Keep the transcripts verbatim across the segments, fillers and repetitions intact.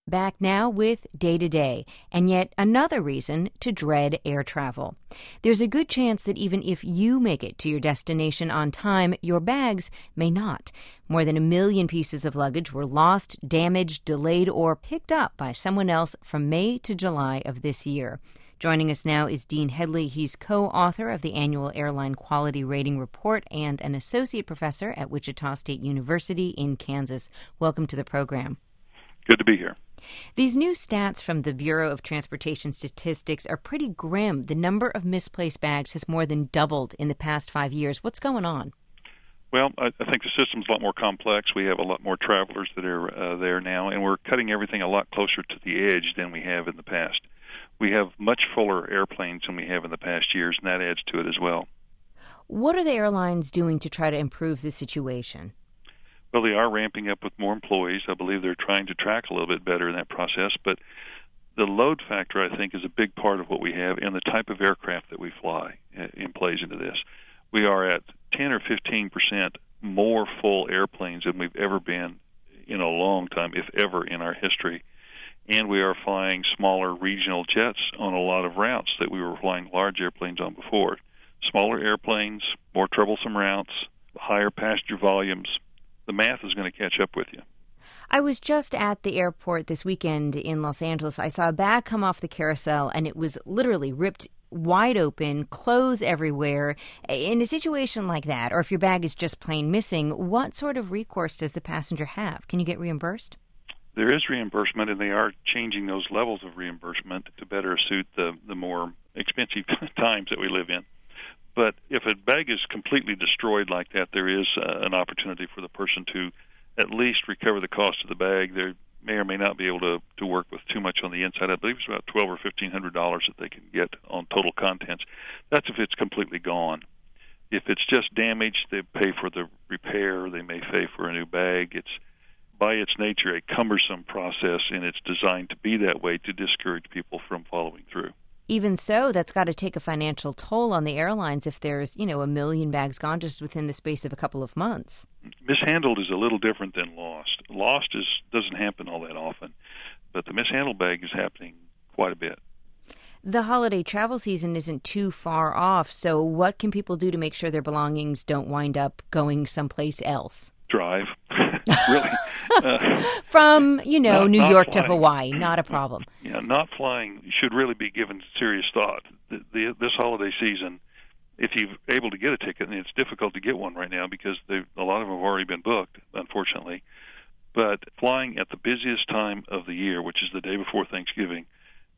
Back now with Day to Day, and yet another reason to dread air travel. There's a good chance that even if you make it to your destination on time, your bags may not. More than a million pieces of luggage were lost, damaged, delayed, or picked up by someone else from May to July of this year. Joining us now is Dean Headley. He's co-author of the annual Airline Quality Rating Report and an associate professor at Wichita State University in Kansas. Welcome to the program. Good to be here. These new stats from the Bureau of Transportation Statistics are pretty grim. The number of misplaced bags has more than doubled in the past five years. What's going on? Well, I, I think the system's a lot more complex. We have a lot more travelers that are uh, there now, and we're cutting everything a lot closer to the edge than we have in the past. We have much fuller airplanes than we have in the past years, and that adds to it as well. What are the airlines doing to try to improve the situation? Well, they are ramping up with more employees. I believe they're trying to track a little bit better in that process. But the load factor, I think, is a big part of what we have, and the type of aircraft that we fly in plays into this. We are at ten or fifteen percent more full airplanes than we've ever been in a long time, if ever, in our history. And we are flying smaller regional jets on a lot of routes that we were flying large airplanes on before. Smaller airplanes, more troublesome routes, higher passenger volumes. The math is going to catch up with you. I was just at the airport this weekend in Los Angeles. I saw a bag come off the carousel, and it was literally ripped wide open, clothes everywhere. In a situation like that, or if your bag is just plain missing, what sort of recourse does the passenger have? Can you get reimbursed? There is reimbursement, and they are changing those levels of reimbursement to better suit the, the more expensive times that we live in. But if a bag is completely destroyed like that, there is uh, an opportunity for the person to at least recover the cost of the bag. They may or may not be able to, to work with too much on the inside. I believe it's about twelve or fifteen hundred dollars that they can get on total contents. That's if it's completely gone. If it's just damaged, they pay for the repair. They may pay for a new bag. It's by its nature a cumbersome process, and it's designed to be that way to discourage people from following through. Even so, that's got to take a financial toll on the airlines if there's, you know, a million bags gone just within the space of a couple of months. Mishandled is a little different than lost. Lost is doesn't happen all that often, but the mishandled bag is happening quite a bit. The holiday travel season isn't too far off, so what can people do to make sure their belongings don't wind up going someplace else? Drive. Really. Uh, From, you know, not, New not York flying. to Hawaii, not a problem. Yeah, not flying should really be given serious thought. The, the, this holiday season, if you're able to get a ticket, and it's difficult to get one right now because a lot of them have already been booked, unfortunately, but flying at the busiest time of the year, which is the day before Thanksgiving,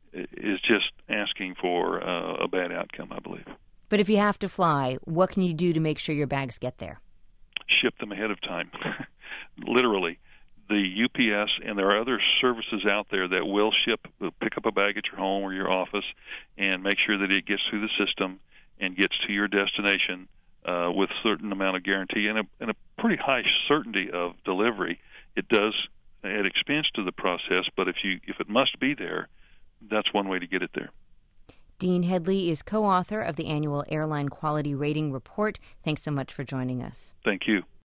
is just asking for uh, a bad outcome, I believe. But if you have to fly, what can you do to make sure your bags get there? Ship them ahead of time. Literally. The U P S, and there are other services out there that will ship, will pick up a bag at your home or your office and make sure that it gets through the system and gets to your destination uh, with a certain amount of guarantee and a, and a pretty high certainty of delivery. It does add expense to the process, but if you if it must be there, that's one way to get it there. Dean Headley is co-author of the annual Airline Quality Rating Report. Thanks so much for joining us. Thank you.